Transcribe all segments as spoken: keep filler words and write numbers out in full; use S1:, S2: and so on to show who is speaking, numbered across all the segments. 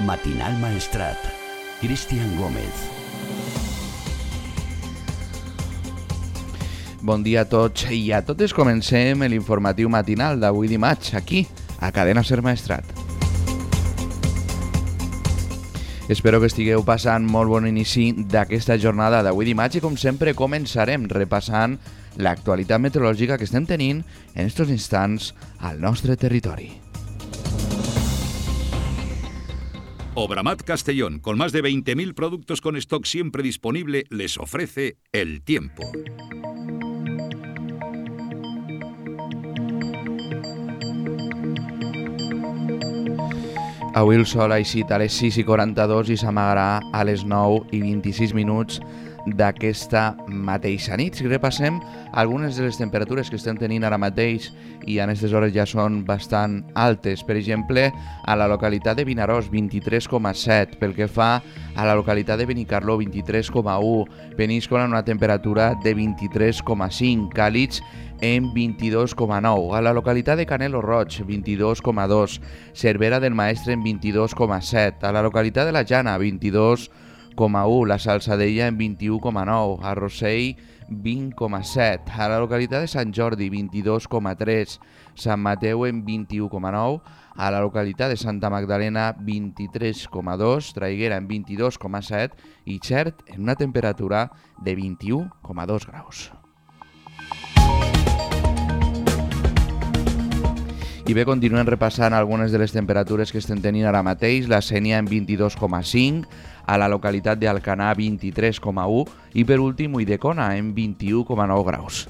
S1: Matinal Maestrat. Cristian Gómez.
S2: Bon dia a tots i a totes. Comencem l'informatiu matinal d'avui dimarts, aquí, a Cadena Ser Maestrat. Espero que estigueu passant molt bon inici d'aquesta jornada d'avui dimarts i, com sempre, començarem repassant l'actualitat meteorològica que estem tenint en estos instants al nostre territori.
S3: Obramat Castellón, con más de veinte mil productos con stock siempre disponible, les ofrece el tiempo.
S2: Avui el sol ha eixit a les sis i quaranta-dos i s'amagarà a les nou i vint-i-sis minuts d'aquesta mateixa nit. Si repassem algunes de les temperatures que estem tenint ara mateix i en aquestes hores ja són bastant altes. Per exemple, a la localitat de Vinaròs, vint-i-tres coma set. Pel que fa a la localitat de Benicarló, vint-i-tres coma u. Peníscola, en una temperatura de vint-i-tres coma cinc. Càlids, en vint-i-dos coma nou. A la localitat de Canelo Roig, vint-i-dos coma dos. Cervera del Maestre, en vint-i-dos coma set. A la localitat de la Jana, vint-i-dos coma u. La Salzadella, en vint-i-u coma nou. A Rossell, vint coma set. A la localitat de Sant Jordi, vint-i-dos coma tres. Sant Mateu, en vint-i-u coma nou. A la localitat de Santa Magdalena, vint-i-tres coma dos. Traiguera, en vint-i-dos coma set. I Xert, en una temperatura de vint-i-u coma dos graus. I bé, continuem repassant algunes de les temperatures que estem tenint ara mateix. La Sénia, en vint-i-dos coma cinc. A la localitat d'Alcanar, vint-i-tres coma u. I per últim, Ulldecona, en vint-i-u coma nou graus.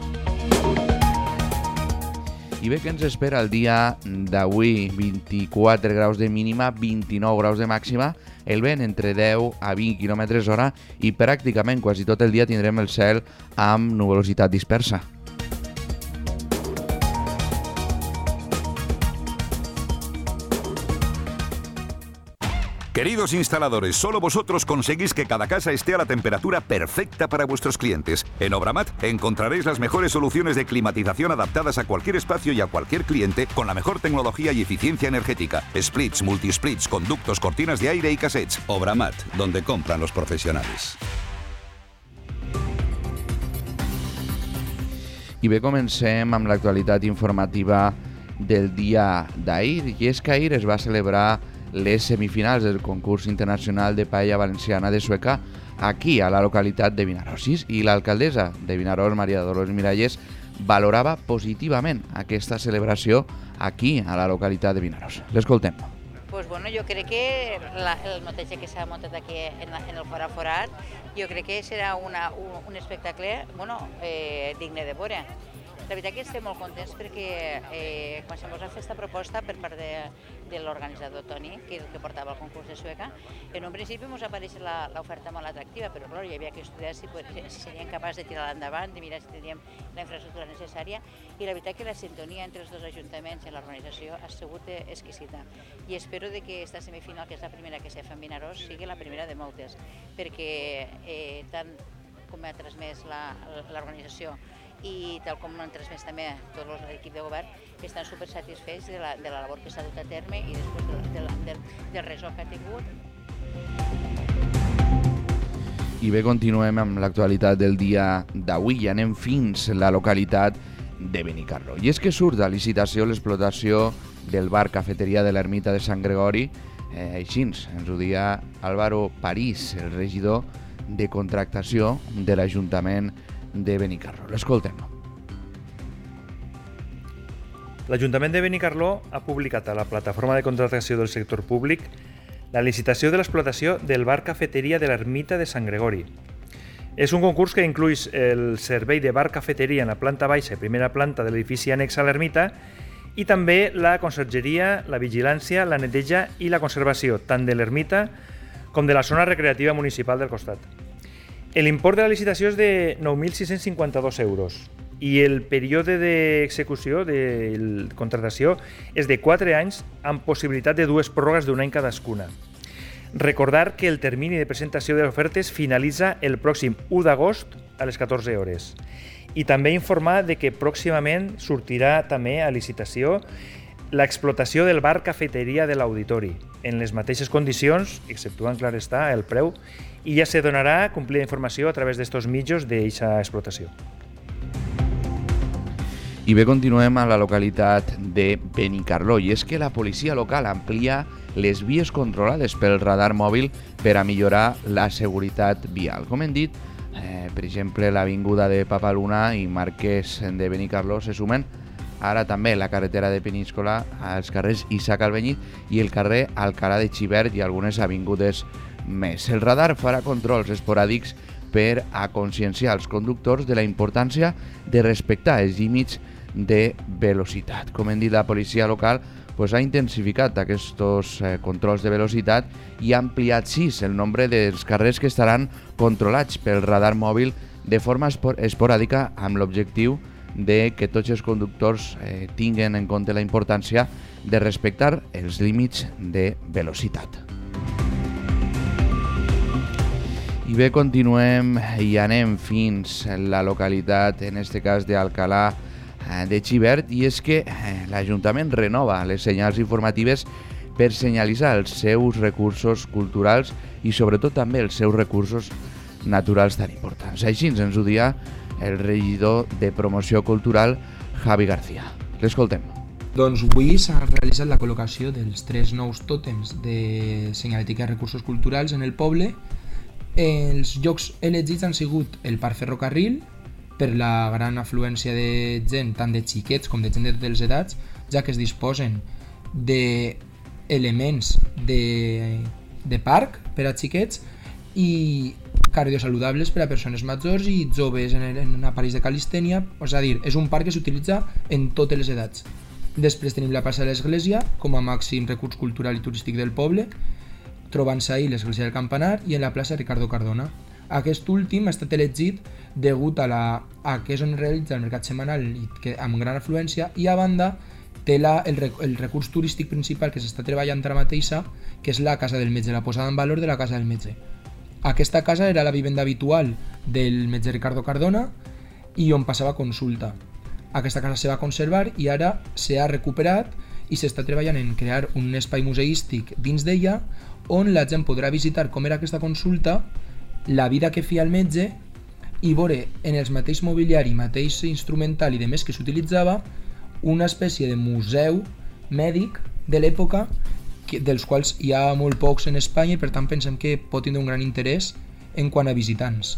S2: I bé, què ens espera el dia d'avui? vint-i-quatre graus de mínima, vint-i-nou graus de màxima, el vent entre deu a vint quilòmetres hora i pràcticament quasi tot el dia tindrem el cel amb nuvolositat dispersa.
S3: Queridos instaladores, solo vosotros conseguís que cada casa esté a la temperatura perfecta para vuestros clientes. En Obramat encontraréis las mejores soluciones de climatización adaptadas a cualquier espacio y a cualquier cliente con la mejor tecnología y eficiencia energética. Splits, multisplits, conductos, cortinas de aire y cassettes. Obramat, donde compran los profesionales.
S2: I bé, comencem amb l'actualitat informativa del dia d'ahir. I és que ahir es va celebrar les semifinals del concurs internacional de paella valenciana de Sueca aquí, a la localitat de Vinaròs. I l'alcaldessa de Vinaròs, Maria Dolors Miralles, valorava positivament aquesta celebració aquí, a la localitat de Vinaròs. L'escoltem.
S4: Pues bueno, jo crec que la, el moteig que s'ha muntat aquí en, en el Fora Forat, jo crec que serà una, un, un espectacle bueno, eh, digne de veure. La veritat que estem molt contents perquè eh, quan se'ns va fer aquesta proposta per part de, de l'organitzador Toni, que és el que portava el concurs de Sueca, en un principi ens apareix l'oferta molt atractiva, però clar, hi havia que estudiar si, si serien capaços de tirar-la endavant, de mirar si teníem la infraestructura necessària, i la veritat que la sintonia entre els dos ajuntaments i l'organització ha sigut exquisita. I espero de que aquesta semifinal, que és la primera que s'ha fet en Vinaròs, sigui la primera de moltes, perquè eh, tant com ha transmès l'organització i tal com han transmès també tot l'equip de govern, estan supersatisfets de la, de la labor que s'ha dut a terme i després de, de, de, del resol que ha tingut.
S2: I bé, continuem amb l'actualitat del dia d'avui i anem fins a la localitat de Benicarló. I és que surt a licitació l'explotació del bar cafeteria de l'Ermita de Sant Gregori. Eh, així ens ho dia Álvaro París, el regidor de contractació de l'Ajuntament de Benicarló. L'escoltem.
S5: L'Ajuntament de Benicarló ha publicat a la plataforma de contractació del sector públic la licitació de l'explotació del bar cafeteria de l'Ermita de Sant Gregori. És un concurs que incluïs el servei de bar cafeteria en la planta baixa i primera planta de l'edifici annex a l'Ermita i també la consergeria, la vigilància, la neteja i la conservació tant de l'Ermita com de la zona recreativa municipal del costat. L'import de la licitació és de nou mil sis-cents cinquanta-dos euros i el període d'execució de contractació és de quatre anys amb possibilitat de dues pròrrogues d'un any cadascuna. Recordar que el termini de presentació de les ofertes finalitza el pròxim u d'agost a les catorze hores. I també informar de que pròximament sortirà també a licitació l'explotació del bar cafeteria de l'auditori, en les mateixes condicions, exceptuant, clar està, el preu, i ja se donarà complida informació a través d'estos mitjos d'eixa explotació.
S2: I bé, continuem a la localitat de Benicarló, i és que la policia local amplia les vies controlades pel radar mòbil per a millorar la seguretat vial. Com hem dit, eh, per exemple, l'avinguda de Papaluna i Marquès de Benicarló se sumen ara també la carretera de Peníscola als carrers Isaac Albéniz i el carrer Alcalá de Xivert i algunes avingudes més. El radar farà controls esporàdics per a conscienciar els conductors de la importància de respectar els límits de velocitat. Com hem dit, la policia local pues, ha intensificat aquests eh, controls de velocitat i ha ampliat sis el nombre dels carrers que estaran controlats pel radar mòbil de forma esporàdica amb l'objectiu de que tots els conductors eh, tinguen en compte la importància de respectar els límits de velocitat. I bé, continuem i anem fins a la localitat, en este cas d'Alcalà de Xivert, i és que l'Ajuntament renova les senyals informatives per senyalitzar els seus recursos culturals i sobretot també els seus recursos naturals tan importants. Així ens ho dia el regidor de Promoció Cultural, Javi García. L'escoltem.
S6: Doncs avui s'ha realitzat la col·locació dels tres nous tòtems de senyalètica de recursos culturals en el poble. Els llocs elegits han sigut el Parc Ferrocarril, per la gran afluència de gent, tant de xiquets com de gent de totes les edats, ja que es disposen d'elements de, de parc per a xiquets i cardiosaludables per a persones majors i joves en, en aparells de calistènia, és a dir, és un parc que s'utilitza en totes les edats. Després tenim la plaça de l'Església com a màxim recurs cultural i turístic del poble, trobant-se ahí l'Església del Campanar i en la plaça Ricardo Cardona. Aquest últim ha estat elegit degut a, la, a que és on realitza el mercat setmanal i que, amb gran afluència, i a banda té la, el, el recurs turístic principal que s'està treballant ara mateixa, que és la Casa del Metge, la posada en valor de la Casa del Metge. Aquesta casa era la vivenda habitual del metge Ricardo Cardona i on passava consulta. Aquesta casa se va conservar i ara s'ha recuperat i s'està treballant en crear un espai museístic dins d'ella on la gent podrà visitar com era aquesta consulta, la vida que feia el metge i veure en els mateix mobiliari, mateix instrumental i de més que s'utilitzava una espècie de museu mèdic de l'època dels quals hi ha molt pocs en Espanya i per tant pensem que pot tindre un gran interès en quant a visitants.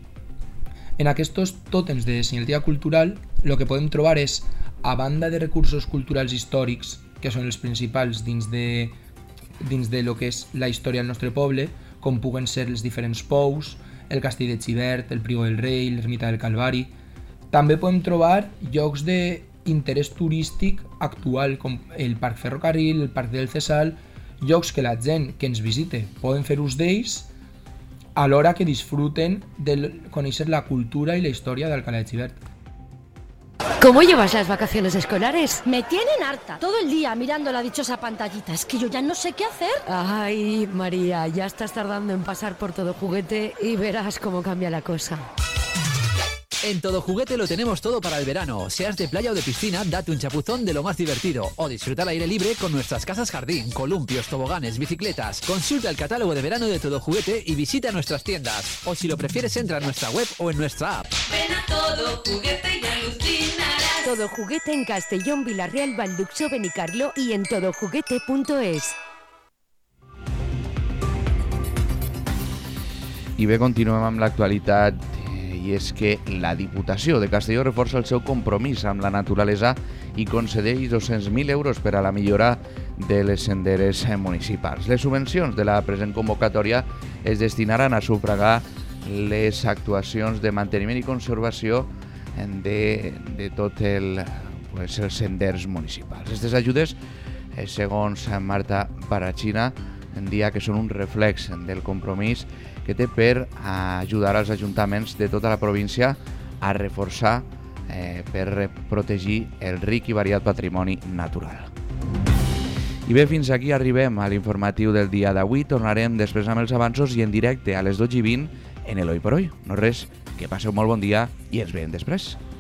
S6: En aquests tòtems de senyalètica cultural el que podem trobar és, a banda de recursos culturals històrics, que són els principals dins de, dins de lo que és la història del nostre poble, com puguen ser els diferents pous, el castell de Xivert, el Prior del Rei, l'ermita del Calvari. També podem trobar llocs d'interès turístic actual, com el Parc Ferrocarril, el Parc del Cesal, llocs que la gent que ens visite poden fer ús d'ells, alhora que disfruten de conèixer la cultura i la història d'Alcalá de Xivert.
S7: ¿Cómo llevas las vacaciones escolares?
S8: Me tienen harta. Todo el día mirando la dichosa pantallita. Es que yo ya no sé qué hacer.
S7: Ay, María, ya estás tardando en pasar por Todo Juguete y verás cómo cambia la cosa.
S9: En Todo Juguete lo tenemos todo para el verano. Seas de playa o de piscina, date un chapuzón de lo más divertido. O disfruta al aire libre con nuestras casas jardín, columpios, toboganes, bicicletas. Consulta el catálogo de verano de Todo Juguete y visita nuestras tiendas. O si lo prefieres, entra en nuestra web o en nuestra app.
S10: Ven a Todo Juguete y alucinarás.
S7: Todo Juguete en Castellón, Villarreal, Valduxo, Benicarló y en todo juguete punto es.
S2: I bé, continuem amb l'actualitat, i és que la Diputació de Castelló reforça el seu compromís amb la naturalesa i concedeix dos-cents mil euros per a la millora de les senderes municipals. Les subvencions de la present convocatòria es destinaran a sufragar les actuacions de manteniment i conservació de, de tot el, pues, els senders municipals. Aquestes ajudes, segons Marta Barachina, en dia que són un reflex del compromís que té per ajudar als ajuntaments de tota la província a reforçar eh, per protegir el ric i variat patrimoni natural. I bé, fins aquí arribem a l'informatiu del dia d'avui. Tornarem després amb els avanços i en directe a les dotze i vint en el Hoy por Hoy. No res, que passeu molt bon dia i ens veiem després.